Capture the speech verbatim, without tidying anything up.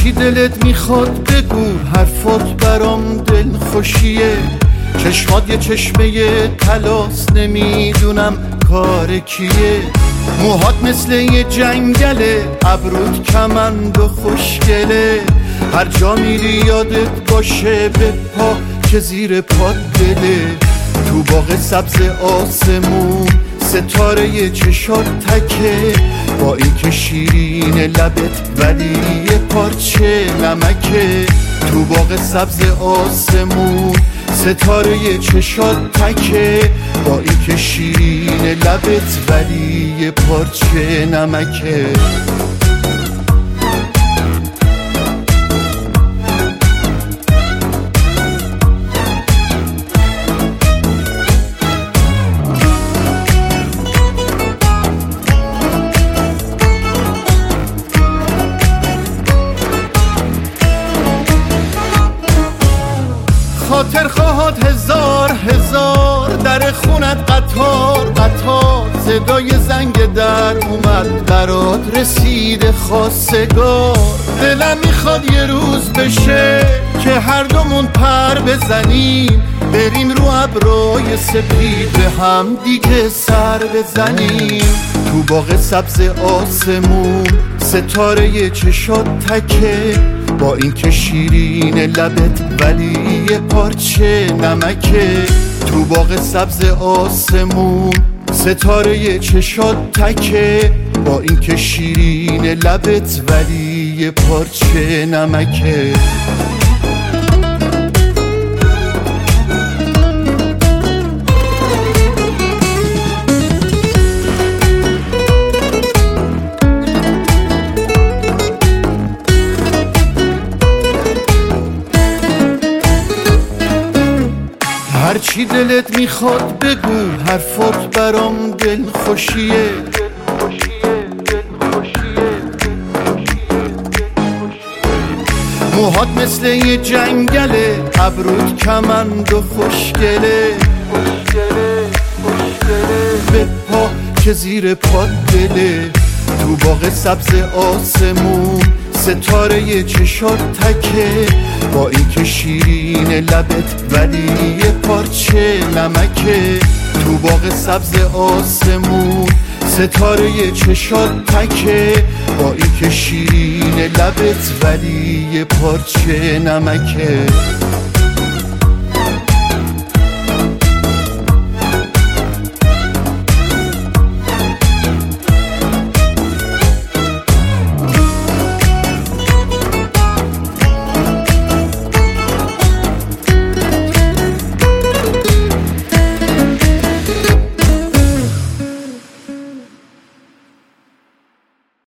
هرچی دلت میخواد بگو، حرفات برام دل خوشیه. چشمات یه چشمه طلاست، نمیدونم کار کیه. موهات مثل یه جنگله، ابرود کمند و خوشگله. هر جا میری یادت باشه به پا که زیر پات دله. تو باغ سبز آسمون ستاره یه چشات تکه، با این که شیرین لبت ولی یه پارچه نمکه. تو باغ سبز آسمون ستاره یه چشات تکه، با این که شیرین لبت ولی یه پارچه نمکه. خاطر خواهد هزار هزار، در خونت قطار قطار. صدای زنگ در اومد، برات رسید خواستگار. دلم میخواد یه روز بشه که هر دومون پر بزنیم، بریم رو ابرای سپید به هم دیگه سر بزنیم. تو باغ سبز آسمون ستاره یه چشات تکه، با این که شیرین لبت ولی یه پارچه نمکه. تو باغ سبز آسمون ستاره یه چشات تکه، با این که شیرین لبت ولی یه پارچه نمکه. هرچی دلت میخواد بگو، حرفات برام دل خوشیه. موهات مثل یه جنگله، ابرود کمند و خوشگله. به پا که زیر پات دله. تو باغ سبز آسمون ستاره یه چشات تکه، با این که شیرین لبت ولی یه پارچه نمکه. تو باغ سبز آسمون ستاره یه چشات تکه، با این که شیرین لبت ولی یه پارچه نمکه.